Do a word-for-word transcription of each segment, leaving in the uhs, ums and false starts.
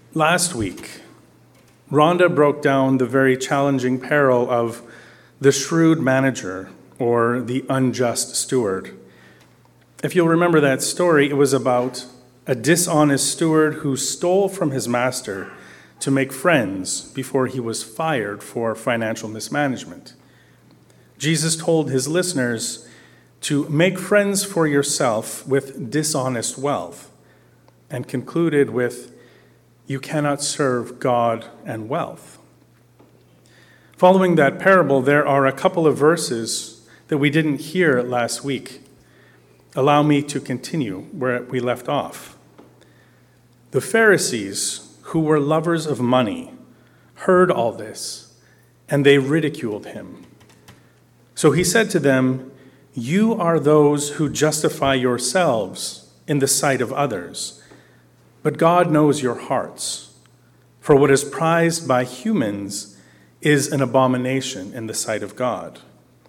Last week, Rhonda broke down the very challenging peril of the shrewd manager or the unjust steward. If you'll remember that story, it was about a dishonest steward who stole from his master to make friends before he was fired for financial mismanagement. Jesus told his listeners to make friends for yourself with dishonest wealth, and concluded with, "You cannot serve God and wealth." Following that parable, there are a couple of verses that we didn't hear last week. Allow me to continue where we left off. The Pharisees, who were lovers of money, heard all this, and they ridiculed him. So he said to them, "You are those who justify yourselves in the sight of others, but God knows your hearts. For what is prized by humans is an abomination in the sight of God."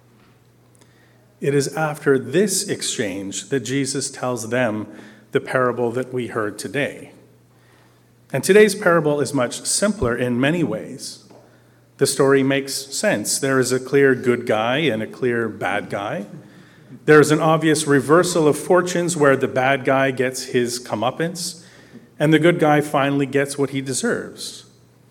It is after this exchange that Jesus tells them the parable that we heard today. And today's parable is much simpler in many ways. The story makes sense. There is a clear good guy and a clear bad guy. There is an obvious reversal of fortunes where the bad guy gets his comeuppance and the good guy finally gets what he deserves.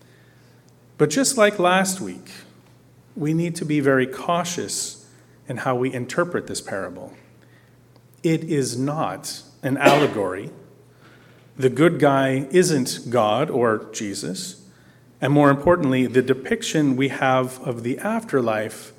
But just like last week, we need to be very cautious in how we interpret this parable. It is not an allegory. The good guy isn't God or Jesus. And more importantly, the depiction we have of the afterlife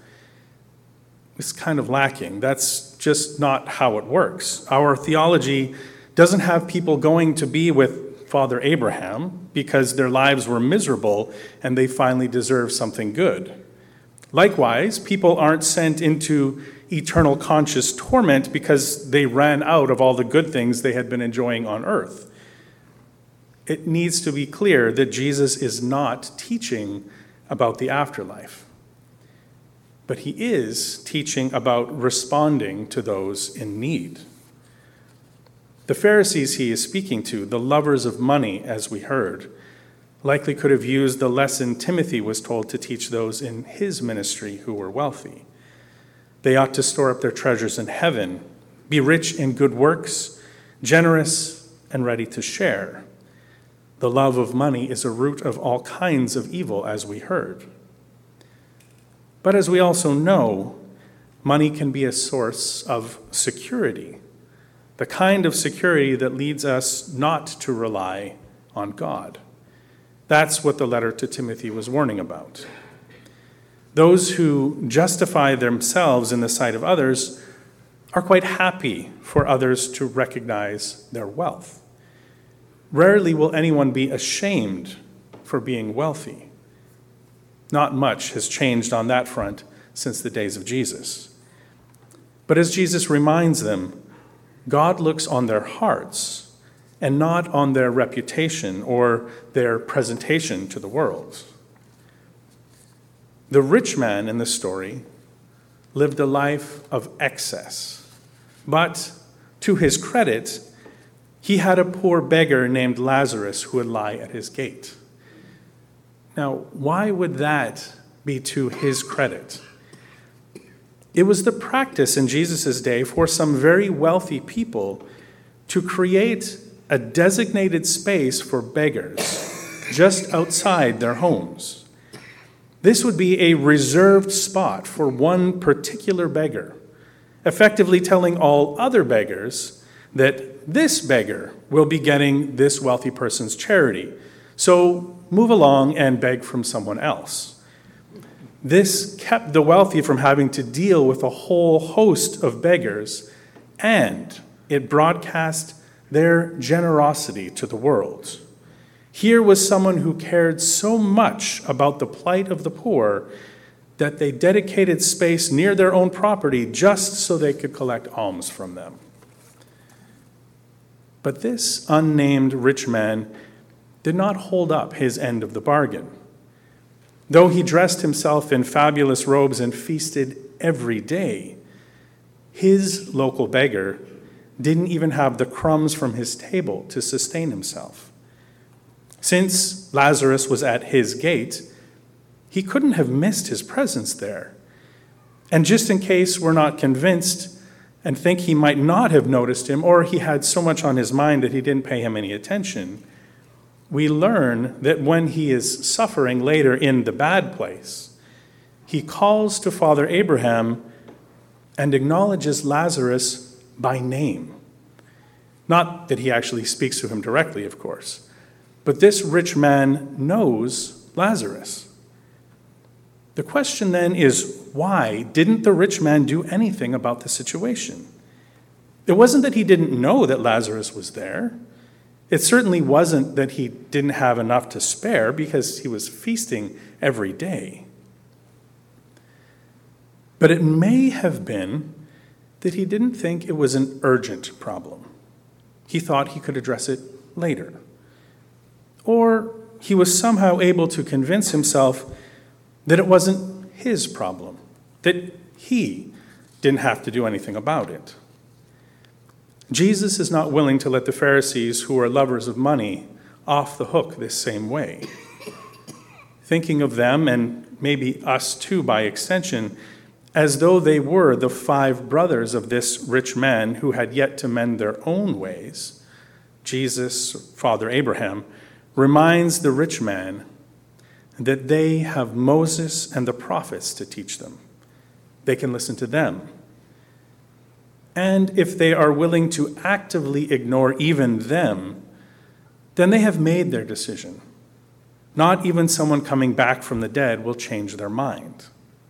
is kind of lacking. That's just not how it works. Our theology doesn't have people going to be with Father Abraham because their lives were miserable and they finally deserve something good. Likewise, people aren't sent into eternal conscious torment because they ran out of all the good things they had been enjoying on earth. It needs to be clear that Jesus is not teaching about the afterlife, but he is teaching about responding to those in need. The Pharisees he is speaking to, the lovers of money, as we heard, likely could have used the lesson Timothy was told to teach those in his ministry who were wealthy. They ought to store up their treasures in heaven, be rich in good works, generous and ready to share. The love of money is a root of all kinds of evil, as we heard. But as we also know, money can be a source of security, the kind of security that leads us not to rely on God. That's what the letter to Timothy was warning about. Those who justify themselves in the sight of others are quite happy for others to recognize their wealth. Rarely will anyone be ashamed for being wealthy. Not much has changed on that front since the days of Jesus. But as Jesus reminds them, God looks on their hearts and not on their reputation or their presentation to the world. The rich man in the story lived a life of excess, but to his credit, he had a poor beggar named Lazarus who would lie at his gate. Now, why would that be to his credit? It was the practice in Jesus' day for some very wealthy people to create a designated space for beggars just outside their homes. This would be a reserved spot for one particular beggar, effectively telling all other beggars that this beggar will be getting this wealthy person's charity. So move along and beg from someone else. This kept the wealthy from having to deal with a whole host of beggars, and it broadcast their generosity to the world. Here was someone who cared so much about the plight of the poor that they dedicated space near their own property just so they could collect alms from them. But this unnamed rich man did not hold up his end of the bargain. Though he dressed himself in fabulous robes and feasted every day, his local beggar didn't even have the crumbs from his table to sustain himself. Since Lazarus was at his gate, he couldn't have missed his presence there. And just in case we're not convinced and think he might not have noticed him, or he had so much on his mind that he didn't pay him any attention, we learn that when he is suffering later in the bad place, he calls to Father Abraham and acknowledges Lazarus by name. Not that he actually speaks to him directly, of course, but this rich man knows Lazarus. The question then is, why didn't the rich man do anything about the situation? It wasn't that he didn't know that Lazarus was there. It certainly wasn't that he didn't have enough to spare, because he was feasting every day. But it may have been that he didn't think it was an urgent problem. He thought he could address it later. Or he was somehow able to convince himself that it wasn't his problem, that he didn't have to do anything about it. Jesus is not willing to let the Pharisees, who are lovers of money, off the hook this same way. Thinking of them, and maybe us too by extension, as though they were the five brothers of this rich man who had yet to mend their own ways, Jesus, Father Abraham, reminds the rich man that they have Moses and the prophets to teach them. They can listen to them. And if they are willing to actively ignore even them, then they have made their decision. Not even someone coming back from the dead will change their mind.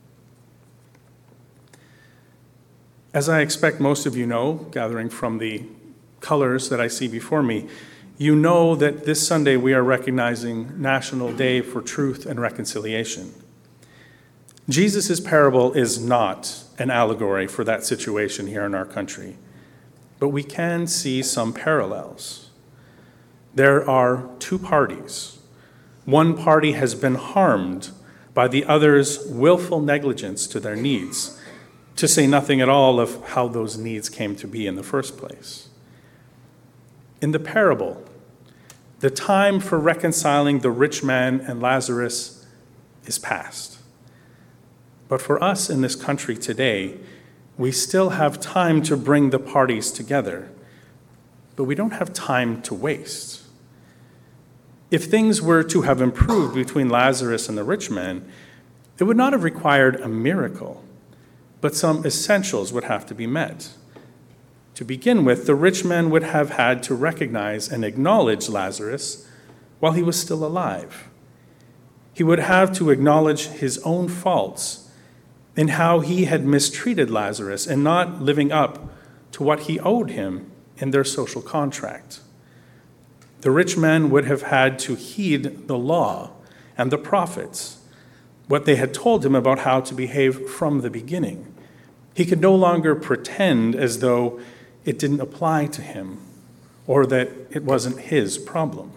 As I expect most of you know, gathering from the colors that I see before me, you know that this Sunday we are recognizing National Day for Truth and Reconciliation. Jesus' parable is not an allegory for that situation here in our country, but we can see some parallels. There are two parties. One party has been harmed by the other's willful negligence to their needs, to say nothing at all of how those needs came to be in the first place. In the parable, the time for reconciling the rich man and Lazarus is past. But for us in this country today, we still have time to bring the parties together, but we don't have time to waste. If things were to have improved between Lazarus and the rich man, it would not have required a miracle, but some essentials would have to be met. To begin with, the rich man would have had to recognize and acknowledge Lazarus while he was still alive. He would have to acknowledge his own faults in how he had mistreated Lazarus and not living up to what he owed him in their social contract. The rich man would have had to heed the law and the prophets, what they had told him about how to behave from the beginning. He could no longer pretend as though it didn't apply to him or that it wasn't his problem.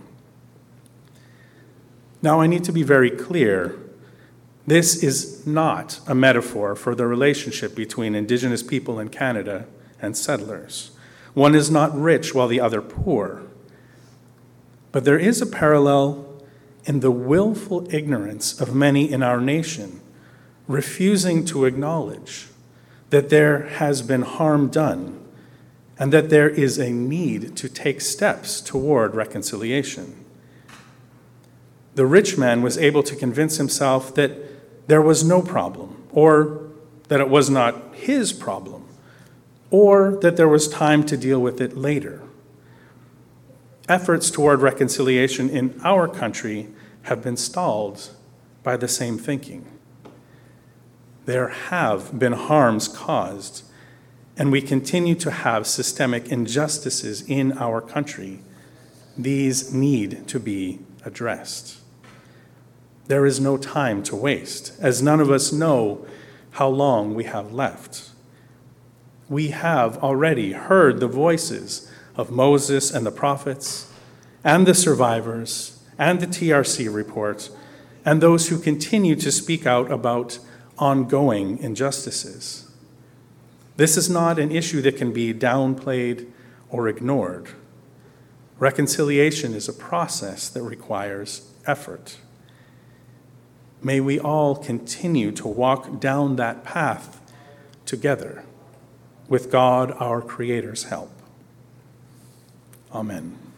Now, I need to be very clear. This is not a metaphor for the relationship between Indigenous people in Canada and settlers. One is not rich while the other poor. But there is a parallel in the willful ignorance of many in our nation, refusing to acknowledge that there has been harm done and that there is a need to take steps toward reconciliation. The rich man was able to convince himself that there was no problem, or that it was not his problem, or that there was time to deal with it later. Efforts toward reconciliation in our country have been stalled by the same thinking. There have been harms caused, and we continue to have systemic injustices in our country. These need to be addressed. There is no time to waste, as none of us know how long we have left. We have already heard the voices of Moses and the prophets, and the survivors, and the T R C report, and those who continue to speak out about ongoing injustices. This is not an issue that can be downplayed or ignored. Reconciliation is a process that requires effort. May we all continue to walk down that path together with God, our Creator's help. Amen.